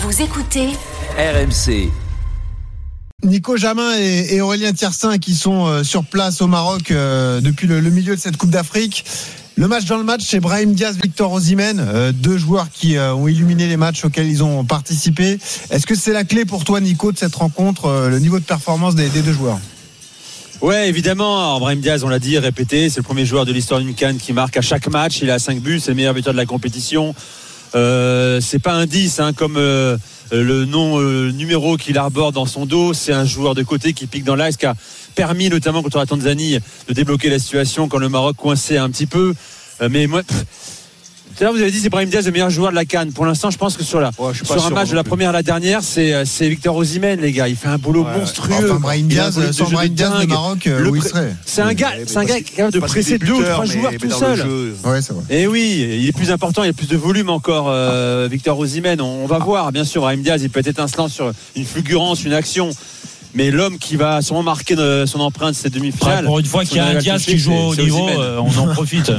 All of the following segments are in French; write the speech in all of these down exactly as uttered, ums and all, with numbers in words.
Vous écoutez R M C. Nico Jamin et, et Aurélien Tiersin qui sont euh, sur place au Maroc euh, depuis le, le milieu de cette Coupe d'Afrique. Le match dans le match, c'est Brahim Diaz, Victor Osimhen, euh, deux joueurs qui euh, ont illuminé les matchs auxquels ils ont participé. Est-ce que c'est la clé pour toi, Nico, de cette rencontre, euh, le niveau de performance des, des deux joueurs? Ouais, évidemment. Alors, Brahim Diaz, on l'a dit, répété, c'est le premier joueur de l'histoire d'une CAN qui marque à chaque match. Il a cinq buts, c'est le meilleur buteur de la compétition. Euh, c'est pas un dix, hein, comme euh, le nom euh, numéro qu'il arbore dans son dos. C'est un joueur de côté qui pique dans l'axe, qui a permis notamment contre la Tanzanie de débloquer la situation quand le Maroc coinçait un petit peu. Euh, mais moi, pff, tout à l'heure vous avez dit c'est Brahim Diaz le meilleur joueur de la CAN. Pour l'instant, je pense que sur la ouais, sur un match de la première à la dernière, c'est c'est Victor Osimhen, les gars. Il fait un boulot ouais, monstrueux. Enfin, Brahim Diaz, sans Brahim Diaz, le Maroc, euh, où il serait. C'est un gars, c'est un gars qui est capable de presser deux ou trois joueurs tout seul. Ouais, c'est vrai. Et oui, il est plus important, il y a plus de volume encore. Euh, Victor Osimhen, on, on va voir. Bien sûr, Brahim Diaz, il peut être étincelant sur une fulgurance, une action. Mais l'homme qui va sûrement marquer son empreinte cette demi-finale. Pour une fois qu'il y a un Diaz qui joue au niveau, euh, on en profite.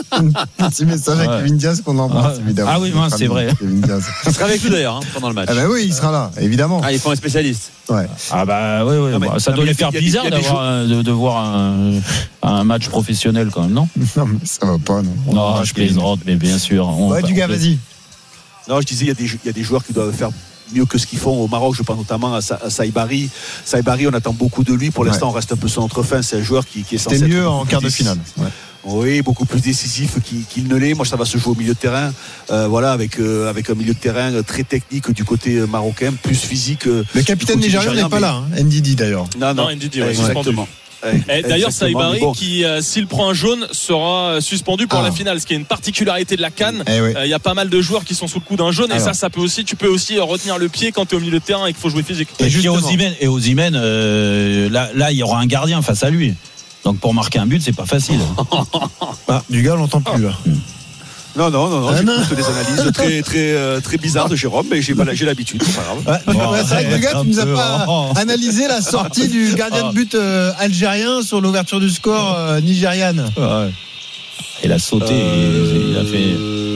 Un petit message à Kevin Diaz qu'on embrasse, évidemment. Ah oui, ben, c'est vrai. Il sera avec nous d'ailleurs hein, pendant le match. Ah bah oui, il sera là, évidemment. Ah, il faut un spécialiste. Ouais. Ah bah oui, oui. Non, bah, ça doit les faire bizarre d'avoir de, de voir un, un match professionnel quand même, non? Non, mais ça va pas, non. On non, je plaisante, mais bien sûr. On ouais, du gars, vas-y. Non, je disais, il y a des, il y a des joueurs qui doivent faire mieux que ce qu'ils font au Maroc. Je pense notamment à, Sa- à Saïbari. Saïbari, on attend beaucoup de lui. Pour l'instant, ouais. on reste un peu sur notre fin. C'est un joueur qui, qui est censé C'était être mieux en quart de finale. Ouais. Oui, beaucoup plus décisif qu'il, qu'il ne l'est. Moi, ça va se jouer au milieu de terrain. Euh, voilà, avec euh, avec un milieu de terrain très technique du côté marocain, plus physique. Le capitaine nigérien n'est pas là, hein. N D D d'ailleurs. Non, non, non N D D, ouais, exactement. Et d'ailleurs, Saïbari, bon. qui euh, s'il prend un jaune, sera suspendu pour ah. la finale, ce qui est une particularité de la CAN. Il eh oui. euh, y a pas mal de joueurs qui sont sous le coup d'un jaune. Alors. Et ça, ça peut aussi, tu peux aussi retenir le pied quand tu es au milieu de terrain et qu'il faut jouer physique. Et, et Osimhen, et Osimhen euh, là, là, il y aura un gardien face à lui. Donc pour marquer un but, c'est pas facile. Ah, du gars, on l'entend plus là. Non, non, non, non, ah, j'écoute des analyses très, très, euh, très bizarres de Jérôme, mais j'ai, j'ai l'habitude, c'est pas grave. Ouais, oh, c'est vrai que le gars, tu nous as pas oh. analysé la sortie du gardien de but euh, algérien sur l'ouverture du score euh, nigériane. Ouais. Il a sauté, euh, il a fait.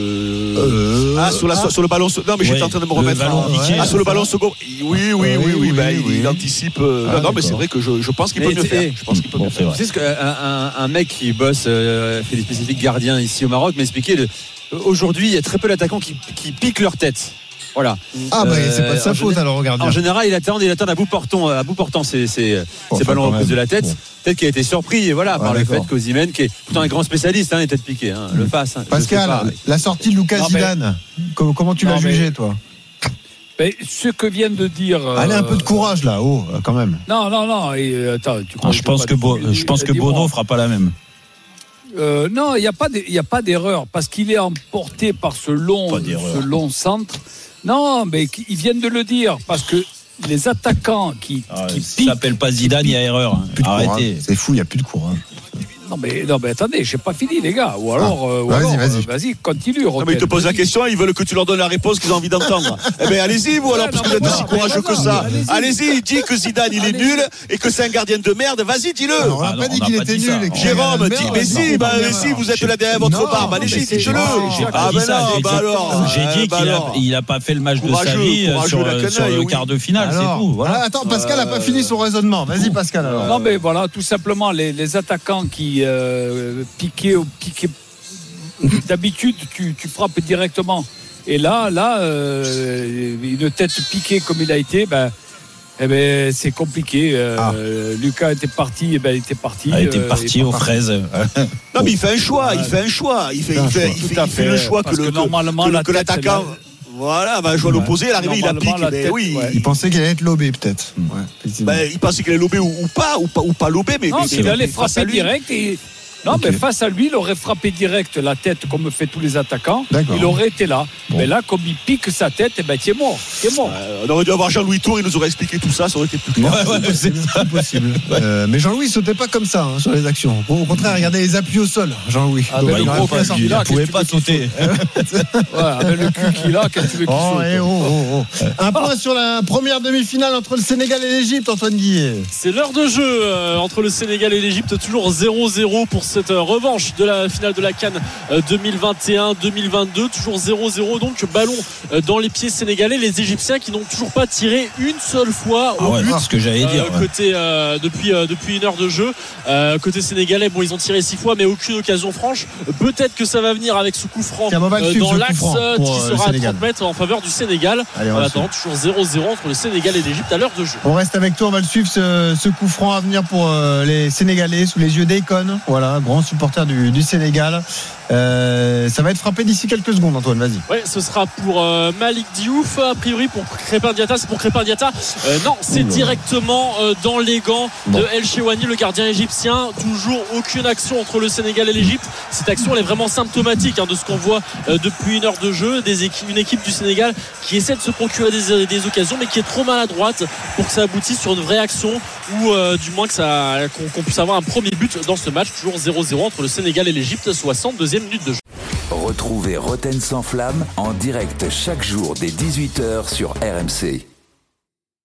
Euh, ah, sur, la, ah, sur le ballon. Non, mais j'étais ouais, en train de me remettre. En, ouais, ah, sur le ballon second. Oui, oui, oui, oui, oui, bah, oui. Il anticipe. Euh, ah, non, non, mais c'est vrai que je, je pense qu'il peut mais mieux faire. Je pense qu'il peut bon, mieux faire. Tu sais ce qu'un un, un mec qui bosse, euh, fait des spécifiques gardiens ici au Maroc, m'expliquait le. Aujourd'hui, il y a très peu d'attaquants qui, qui piquent leur tête. Voilà. Ah, bah, c'est pas de sa euh, faute, alors, regarde. En général, il attend, il attend à bout portant, à bout portant ces, ces, bon, ces ballons en prise de la tête. Bon. Peut-être qu'il a été surpris, voilà, ouais, par d'accord. le fait qu'Osimhen, qui est pourtant un grand spécialiste, hein, les têtes piquées, hein, mmh. le fasse. Hein, Pascal, pas, mais... la sortie de Lucas non, Zidane, mais... comment tu non, l'as mais... jugé, toi? Mais ce que vient de dire. Euh... Allez, un peu de courage, là, oh, quand même. Non, non, non. Et, euh, attends, tu ah, je pense que, Bo... je pense que Bono fera pas la même. Euh, non, il n'y a pas, il y a pas d'erreur parce qu'il est emporté par ce long, ce long centre. Non, mais ils viennent de le dire parce que les attaquants qui, ah, qui piquent. Ça s'appelle pas Zidane, il y a erreur. Hein. Arrêtez. C'est fou, il n'y a plus de courage. Non mais, non mais attendez, j'ai pas fini les gars. Ou alors, ah, euh, ou vas-y, alors vas-y. Euh, vas-y, continue. Non, mais ils te posent la question, ils veulent que tu leur donnes la réponse qu'ils ont envie d'entendre. Eh bien allez-y vous alors, ouais, parce non, que vous êtes aussi courageux que ça. Allez-y, allez-y, dis que Zidane il est allez-y. nul et que c'est un gardien de merde. Vas-y, dis-le. Non, on n'a ah, pas dit qu'il était nul. Jérôme, dis, mais si, bah si, vous êtes là derrière votre barbe. Allez-y, dites-le. Ah ben non, bah alors. J'ai dit qu'il n'a pas fait le match de sa vie sur le quart de finale, c'est tout. Attends, Pascal n'a pas fini son raisonnement. Vas-y Pascal alors. Non mais voilà, tout simplement les attaquants qui piqué au piqué d'habitude tu, tu frappes directement et là là euh, une tête piquée comme il a été ben, eh ben c'est compliqué euh, ah. Lucas était parti et ben il était parti il était parti euh, aux fraises. Non mais il fait un choix il fait un choix il fait, il fait, il fait, il fait le choix que, que, le, normalement, que, la que l'attaquant là, voilà, va jouer à l'opposé, à l'arrivée il applique. Mais tête, oui. Ouais. Il pensait qu'il allait être lobé peut-être. Ouais, ben, il pensait qu'il allait lobé ou, ou pas, ou pas, ou pas lobé, mais non, mais, il mais, allait frapper direct et. Non, okay. mais face à lui, il aurait frappé direct la tête comme fait tous les attaquants. D'accord. Il aurait été là. Bon. Mais là, comme il pique sa tête, eh ben, tu es mort. Tu es mort. Euh, on aurait dû avoir Jean-Louis Tour, il nous aurait expliqué tout ça, ça aurait été plus clair. Ouais, ouais, c'est impossible. Ouais. Euh, mais Jean-Louis, il sautait pas comme ça hein, sur les actions. Au contraire, regardez les appuis au sol, Jean-Louis. Ah, ben, il ne pouvait pas sauter. Ouais, avec le cul qu'il a, qu'est-ce que tu veux qu'il oh, saute eh, oh, oh, oh. Un point sur la première demi-finale entre le Sénégal et l'Égypte, Antoine Guillet. C'est l'heure de jeu euh, entre le Sénégal et l'Égypte, toujours zéro zéro pour cette revanche de la finale de la CAN deux mille vingt et un deux mille vingt-deux, toujours zéro zéro, donc ballon dans les pieds sénégalais, les Égyptiens qui n'ont toujours pas tiré une seule fois au ah ouais, but, ce que j'allais dire euh, côté euh, depuis euh, depuis une heure de jeu, euh, côté sénégalais. Bon, ils ont tiré six fois mais aucune occasion franche. Peut-être que ça va venir avec ce coup franc euh, dans l'axe euh, qui sera à trente mètres en faveur du Sénégal. Allez, on en attendant, toujours zéro zéro entre le Sénégal et l'Égypte à l'heure de jeu. On reste avec toi, on va le suivre ce, ce coup franc à venir pour euh, les Sénégalais sous les yeux d'Akon, voilà, grand supporter du, du Sénégal. Euh, ça va être frappé d'ici quelques secondes, Antoine, vas-y. Oui, ce sera pour euh, Malik Diouf, a priori pour Crépin Diatta. C'est pour Crépin Diatta. Euh, non, c'est Ouh, directement euh, dans les gants bon. de El Chewani, le gardien égyptien. Toujours aucune action entre le Sénégal et l'Égypte. Cette action, elle est vraiment symptomatique hein, de ce qu'on voit euh, depuis une heure de jeu. Des équipes, une équipe du Sénégal qui essaie de se procurer des, des occasions, mais qui est trop maladroite pour que ça aboutisse sur une vraie action ou euh, du moins que ça, qu'on, qu'on puisse avoir un premier but dans ce match. Toujours zéro zéro entre le Sénégal et l'Égypte, soixante-deuxième minute de jeu. Retrouvez Roten sans flamme en direct chaque jour dès dix-huit heures sur R M C.